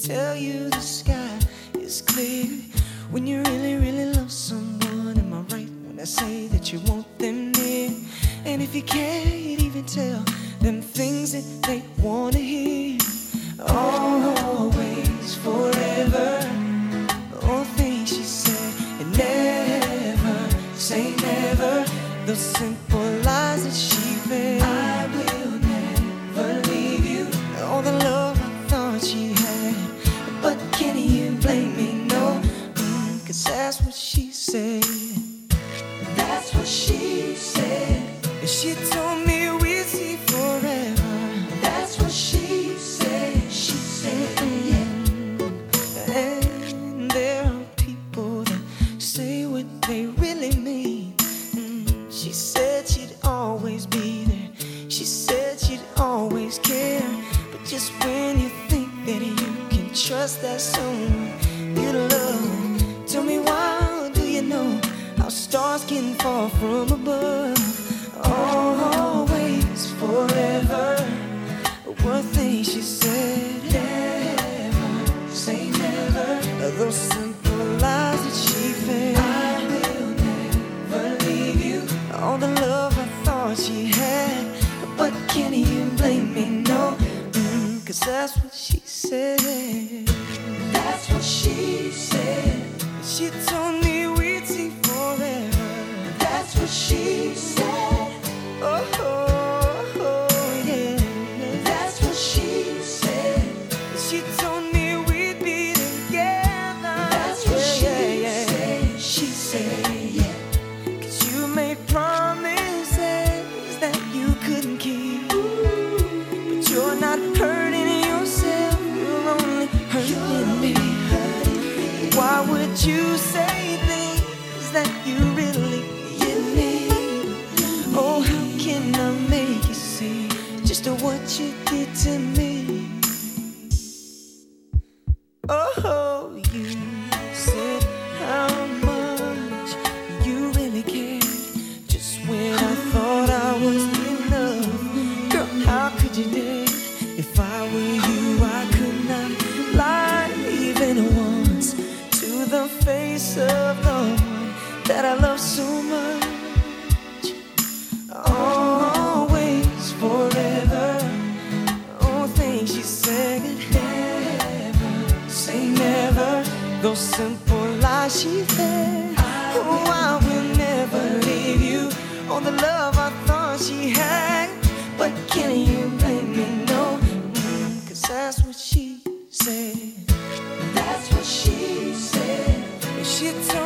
tell you the sky is clear. When you really, really love someone, am I right when I say that you want them near? And if you can't even tell them things that they wanna hear, always, forever, all things she said, and never say never, those simple lies that she fed. I will never leave you, all the love I thought she had, but can you blame me? No, 'cause that's what she said. That's what she said. And she told me we'd see forever. That's what she said. She said, yeah. And there are people that say what they really mean. She said she'd always be there. She said she'd always care. But just when you think that you can trust that someone you love, tell me, why do you know how stars can fall from above? Always, forever, one thing she said, never say never, those simple lies that she fed. I will never leave you, all the love I thought she had, but can you blame me? No, 'cause that's what she said. That's what she said. She told me we'd see forever. That's what she said. Oh, oh, oh, yeah. That's what she said. She told me we'd be together. That's what said. She said, yeah. 'Cause you made promises that you couldn't keep. But you're not hurting yourself, you're only hurting me. Why would you say things that you really need? Oh, how can I make you see just what you did to me? Oh, you said how much you really cared, just when I thought I was enough. Girl, how could you dare? If I were you, I could not lie even once to the face of the one that I love so much. Always, forever, all things she said, never say never, those simple lies she fed. Oh, I will never leave you, all the love I thought she had, but can you blame me? No, 'cause that's what she said. That's what she said. She told